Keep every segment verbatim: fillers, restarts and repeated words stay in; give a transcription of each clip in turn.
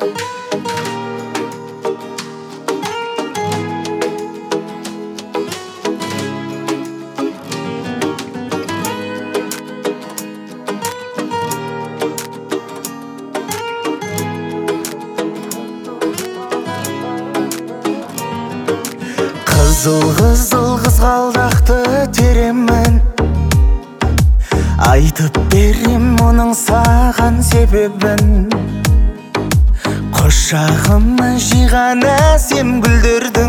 Қызыл-қызыл қызғалдақты теремін, айтып берем оның саған себебін. Құшағыма жиған әсем гүлдердің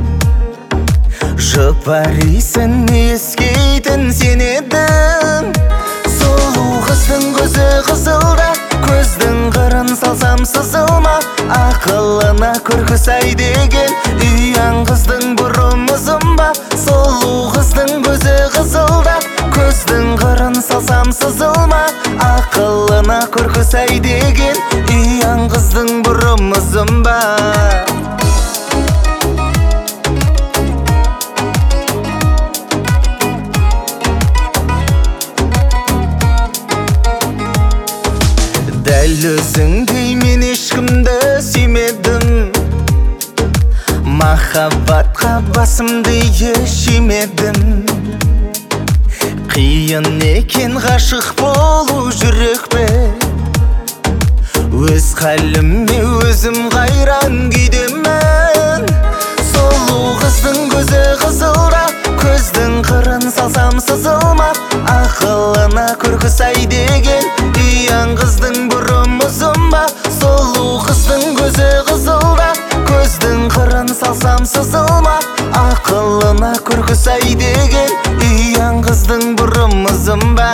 жұпар иісін иіскейтін сен едің. Сұлу қыздың көзі қызылда, көздің қырын салсам сызылма. Ақылына көркі сай деген ұяң қыздың бұрым ұзын ба. Сұлу қыздың көзі қызылда, көздің қырын салсам сызылма. Ақылына көркі сай деген ұяң қыздың бұрым ұзын ба. Дәл өзіңдей мен ешкімді сүймедім, махаббатқа басымды еш имедім. Қиын екен ғашық болу жүрекпе, өз халіме өзім қайран күйдемін. Сұлу қыздың көзі қызылда, көздің қырын салсам сызылма. Ақылына көркі сай деген ұяң қыздың бұрым ұзын ба. Сұлу қыздың көзі қызылда, көздің қырын салсам сызылма. Ақылына көркі сай деген ұяң қыздың бұрым ұзын ба.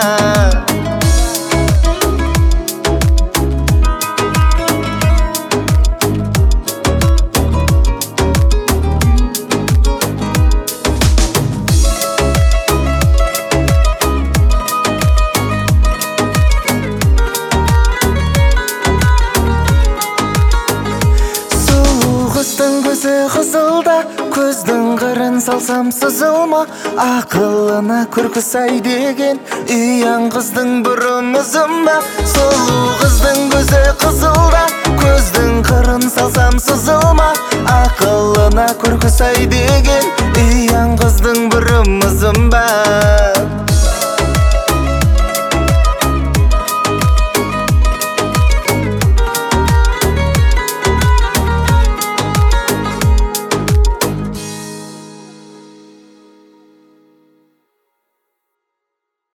Көзі қызылда, көздің қырын салсам сызылма. Ақылына көркі сай деген ұяң қыздың бұрым ұзын ба. Сұлу қыздың көзі қызылда, көздің қырын салсам сызылма. Ақылына көркі сай деген ұяң қыздың бұрым ұзын ба.